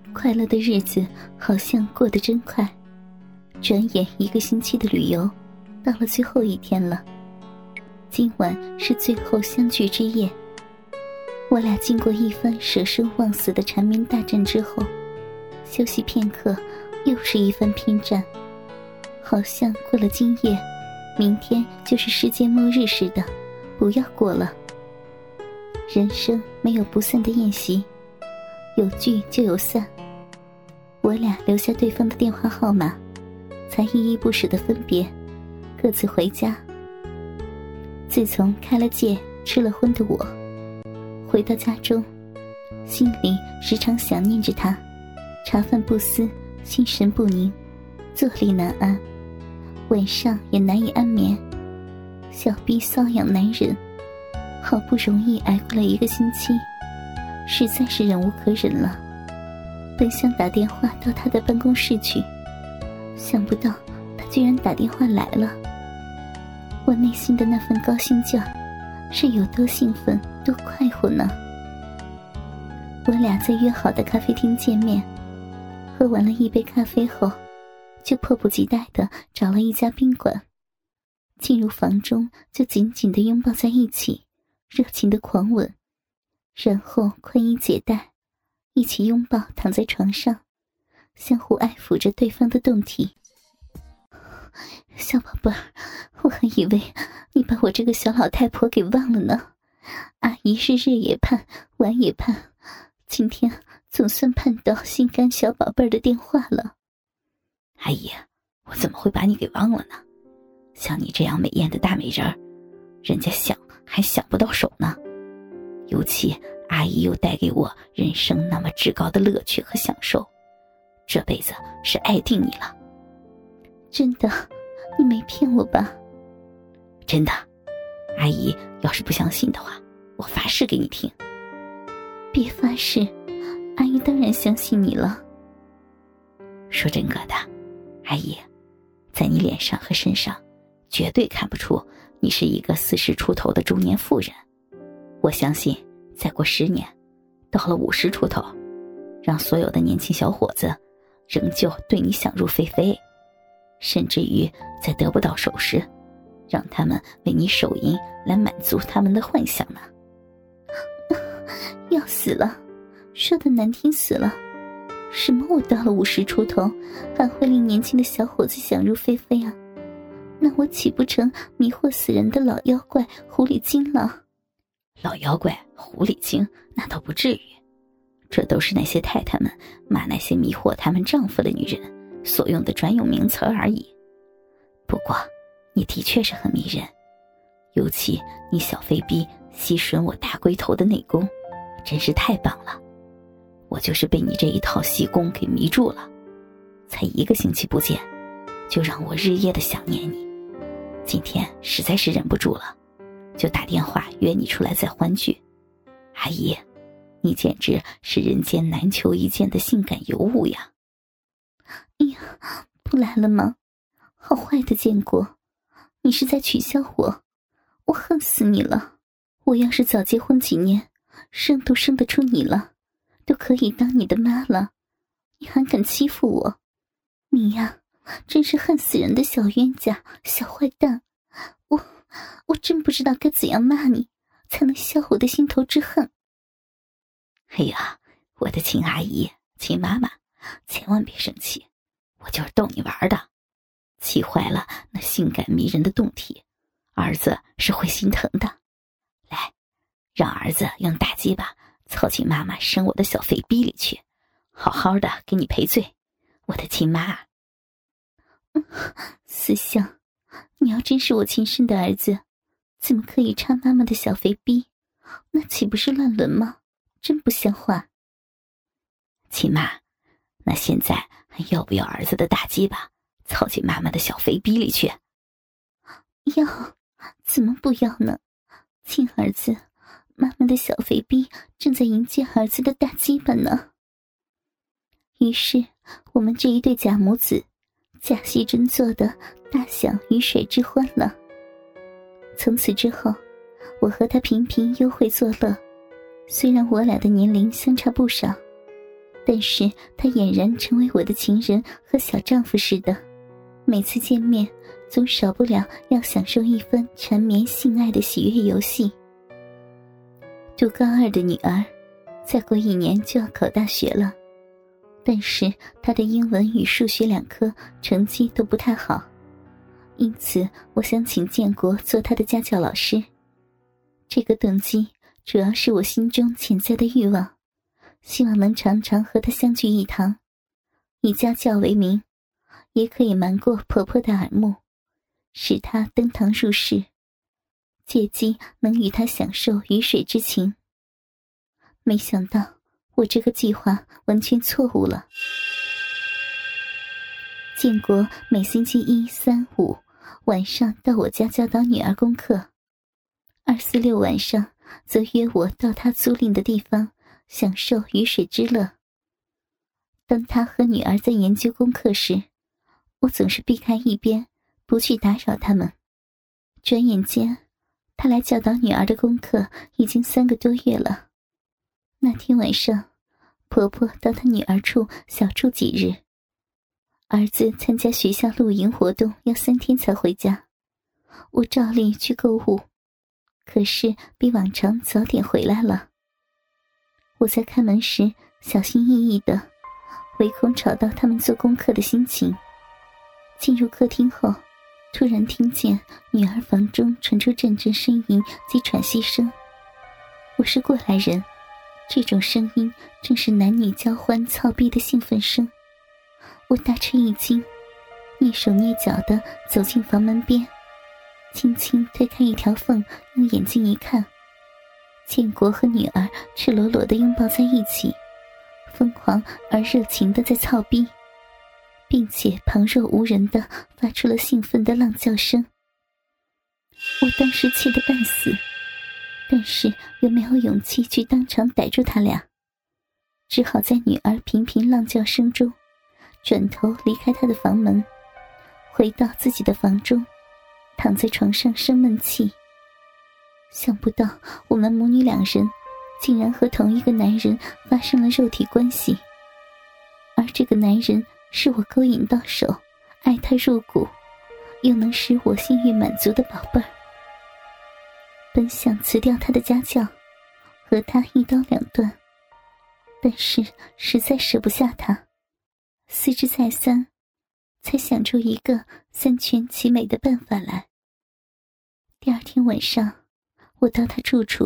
快乐的日子好像过得真快，转眼1个星期的旅游到了最后一天了。今晚是最后相聚之夜，我俩经过一番舍生忘死的缠绵大战之后，休息片刻，又是一番拼战。好像过了今夜，明天就是世界末日似的，不要过了。人生没有不散的宴席，有聚就有散。我俩留下对方的电话号码，才依依不舍地分别，各自回家。自从开了戒吃了荤的我，回到家中，心里时常想念着他，茶饭不思，心神不宁，坐立难安，晚上也难以安眠，小臂瘙痒难忍，好不容易挨过了1个星期，实在是忍无可忍了。本想打电话到他的办公室去，想不到他居然打电话来了。我内心的那份高兴劲儿是有多兴奋多快活呢。我俩在约好的咖啡厅见面，喝完了1杯咖啡后，就迫不及待地找了一家宾馆，进入房中就紧紧地拥抱在一起，热情的狂吻，然后宽衣解带，一起拥抱躺在床上，相互爱抚着对方的胴体。小宝贝儿，我还以为你把我这个小老太婆给忘了呢。阿姨是日也盼晚也盼，今天总算盼到心肝小宝贝儿的电话了。 阿姨，我怎么会把你给忘了呢？像你这样美艳的大美人儿，人家想还想不到手呢。尤其阿姨又带给我人生那么至高的乐趣和享受，这辈子是爱定你了。 真的，你没骗我吧？ 真的，阿姨要是不相信的话，我发誓给你听。 别发誓，阿姨当然相信你了。 说真个的，阿姨，在你脸上和身上绝对看不出你是一个40出头的中年妇人。我相信再过10年，到了50出头，让所有的年轻小伙子仍旧对你想入非非，甚至于在得不到手时，让他们为你手淫来满足他们的幻想呢。 要死了，说的难听死了。什么我到了50出头，还会令年轻的小伙子想入非非啊？那我岂不成迷惑死人的老妖怪狐狸精了？ 老妖怪狐狸精那倒不至于，这都是那些太太们骂那些迷惑他们丈夫的女人所用的专用名词而已。不过你的确是很迷人，尤其你小肥逼吸吮我大龟头的内功，真是太棒了。我就是被你这一套戏功给迷住了，才1个星期不见，就让我日夜的想念你。今天实在是忍不住了，就打电话约你出来再欢聚。阿姨，你简直是人间难求一见的性感尤物呀！ 哎呀，不来了吗？好坏的见过，你是在取笑我？我恨死你了！我要是早结婚几年，生都生得出你了，都可以当你的妈了，你还敢欺负我？你呀，真是恨死人的小冤家、小坏蛋！我真不知道该怎样骂你，才能消我的心头之恨。 哎呀，我的亲阿姨、亲妈妈，千万别生气，我就是逗你玩的。气坏了那性感迷人的胴体，儿子是会心疼的。来，让儿子用大鸡巴凑进妈妈生我的小肥逼里去，好好的给你赔罪，我的亲妈。 思想，你要真是我亲生的儿子，怎么可以插妈妈的小肥逼？那岂不是乱伦吗？真不像话。 亲妈，那现在还要不要儿子的大鸡巴凑进妈妈的小肥逼里去？ 要，怎么不要呢？亲儿子，妈妈的小肥逼正在迎接儿子的大鸡巴呢。于是我们这一对假母子假戏真做的大享鱼水之欢了。从此之后，我和他频频幽会作乐，虽然我俩的年龄相差不少， 但是他俨然成为我的情人和小丈夫似的，每次见面总少不了要享受一番缠绵性爱的喜悦游戏。读高2的女儿，再过1年就要考大学了，但是她的英文与数学2科成绩都不太好，因此我想请建国做她的家教老师。这个动机主要是我心中潜在的欲望，希望能常常和她相聚一堂，以家教为名，也可以瞒过婆婆的耳目，使她登堂入室，借机能与她享受鱼水之情。没想到我这个计划完全错误了。建国每星期1、3、5晚上到我家教导女儿功课，2、4、6晚上则约我到他租赁的地方享受鱼水之乐。当他和女儿在研究功课时，我总是避开一边，不去打扰他们。转眼间，他来教导女儿的功课已经3个多月了。那天晚上，婆婆到她女儿处小住几日，儿子参加学校露营活动要3天才回家，我照例去购物，可是比往常早点回来了。我在开门时小心翼翼的，唯恐吵到他们做功课的心情。进入客厅后，突然听见女儿房中传出阵阵呻吟及喘息声。我是过来人，这种声音正是男女交欢操逼的兴奋声。我大吃一惊，蹑手蹑脚地走进房门边，轻轻推开一条缝，用眼睛一看，建国和女儿赤裸裸地拥抱在一起，疯狂而热情地在操逼，并且旁若无人地发出了兴奋的浪叫声。我当时气得半死，但是又没有勇气去当场逮住他俩，只好在女儿频频浪叫声中转头离开她的房门，回到自己的房中，躺在床上生闷气。想不到我们母女2人竟然和同一个男人发生了肉体关系，而这个男人是我勾引到手，爱他入骨，又能使我性欲满足的宝贝儿。本想辞掉他的家教，和他一刀两断，但是实在舍不下他，思之再三，才想出一个3全其美的办法来。第2天晚上，我到他住处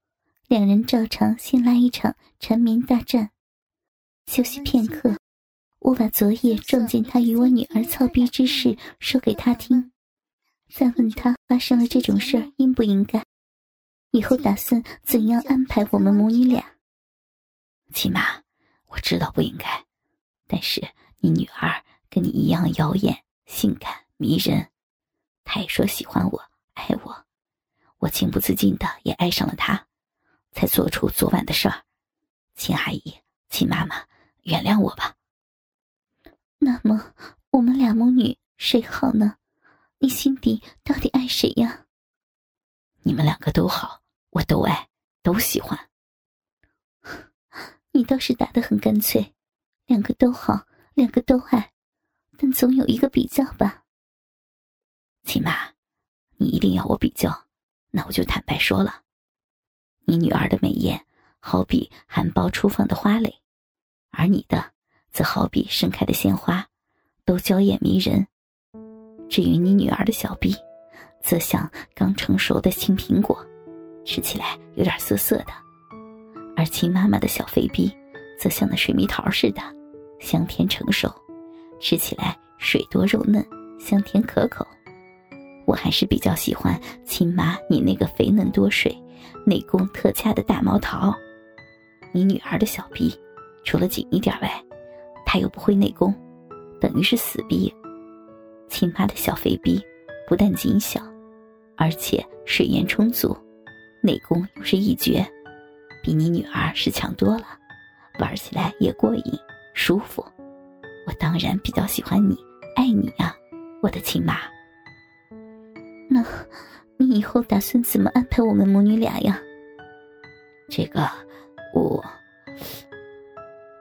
，2人照常先来一场缠绵大战。休息片刻，我把昨夜撞见他与我女儿操逼之事说给他听，再问他发生了这种事儿应不应该，以后打算怎样安排我们母女俩。 亲妈，我知道不应该，但是你女儿跟你一样妖艳、性感、迷人，她也说喜欢我、爱我，我情不自禁的也爱上了她，才做出昨晚的事儿。亲阿姨、亲妈妈，原谅我吧。 那么我们俩母女谁好呢？你心底到底爱谁呀？ 你们2个都好，我都爱，都喜欢。 你倒是打得很干脆，2个都好，2个都爱，但总有一个比较吧。 亲妈，你一定要我比较，那我就坦白说了。你女儿的美艳好比含苞初放的花蕾，而你的则好比盛开的鲜花，都娇艳迷人。至于你女儿的小臂，则像刚成熟的青苹果，吃起来有点涩涩的，而亲妈妈的小肥逼则像那水蜜桃似的，香甜成熟，吃起来水多肉嫩，香甜可口。我还是比较喜欢亲妈你那个肥嫩多水、内功特佳的大毛桃。你女儿的小逼除了紧一点外，她又不会内功，等于是死逼。亲妈的小肥逼不但紧小，而且水源充足，内功又是一绝，比你女儿是强多了，玩起来也过瘾舒服。我当然比较喜欢你，爱你啊，我的亲妈。 那你以后打算怎么安排我们母女俩呀？ 这个我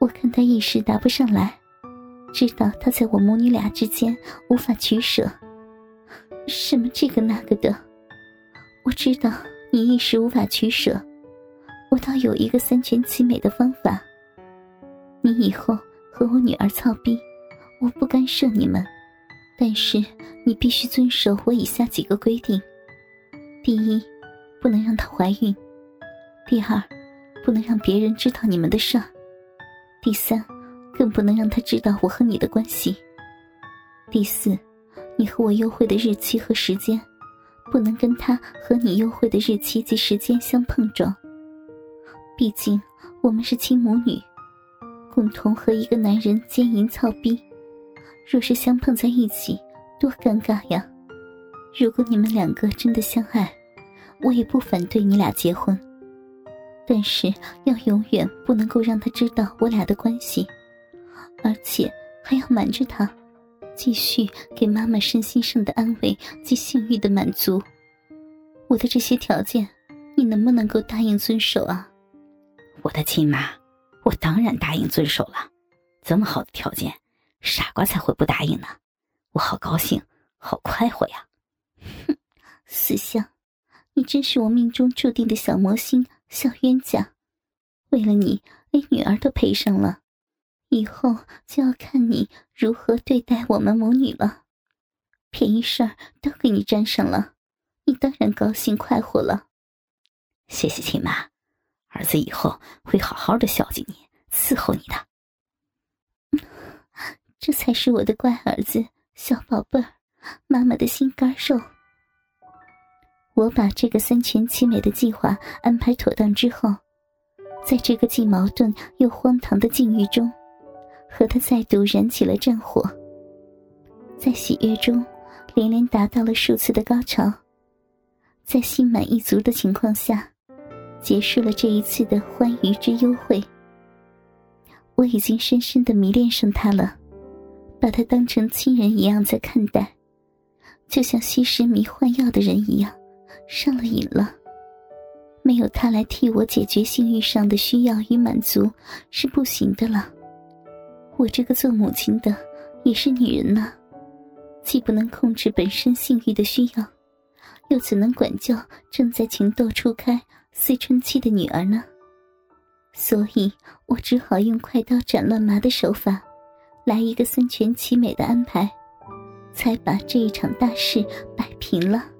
看他一时答不上来，知道他在我母女俩之间无法取舍，什么这个那个的。我知道你一时无法取舍，我倒有一个三全其美的方法。你以后和我女儿操逼，我不干涉你们，但是你必须遵守我以下几个规定。第一，不能让她怀孕；第二，不能让别人知道你们的事儿；第三，更不能让她知道我和你的关系；第四，你和我幽会的日期和时间不能跟她和你幽会的日期及时间相碰撞。毕竟我们是亲母女，共同和一个男人奸淫操逼，若是相碰在一起，多尴尬呀！如果你们两个真的相爱，我也不反对你俩结婚，但是要永远不能够让他知道我俩的关系，而且还要瞒着他，继续给妈妈身心上的安慰及性欲的满足。我的这些条件，你能不能够答应遵守啊？ 我的亲妈，我当然答应遵守了。这么好的条件，傻瓜才会不答应呢。我好高兴，好快活呀！ 哼，死相，你真是我命中注定的小魔星、小冤家。为了你，连女儿都赔上了，以后就要看你如何对待我们母女了。便宜事儿都给你沾上了，你当然高兴快活了。 谢谢亲妈，儿子以后会好好的孝敬你，伺候你的。 这才是我的乖儿子，小宝贝儿，妈妈的心肝肉。我把这个三全其美的计划安排妥当之后，在这个既矛盾又荒唐的境遇中，和他再度燃起了战火。在喜悦中，连连达到了数次的高潮，在心满意足的情况下，结束了这一次的欢愉之幽会。我已经深深地迷恋上他了，把他当成亲人一样在看待，就像吸食迷幻药的人一样，上了瘾了。没有他来替我解决性欲上的需要与满足是不行的了。我这个做母亲的也是女人呐，既不能控制本身性欲的需要，又怎能管教正在情窦初开思春期的女儿呢？所以我只好用快刀斩乱麻的手法，来一个三全其美的安排，才把这一场大事摆平了。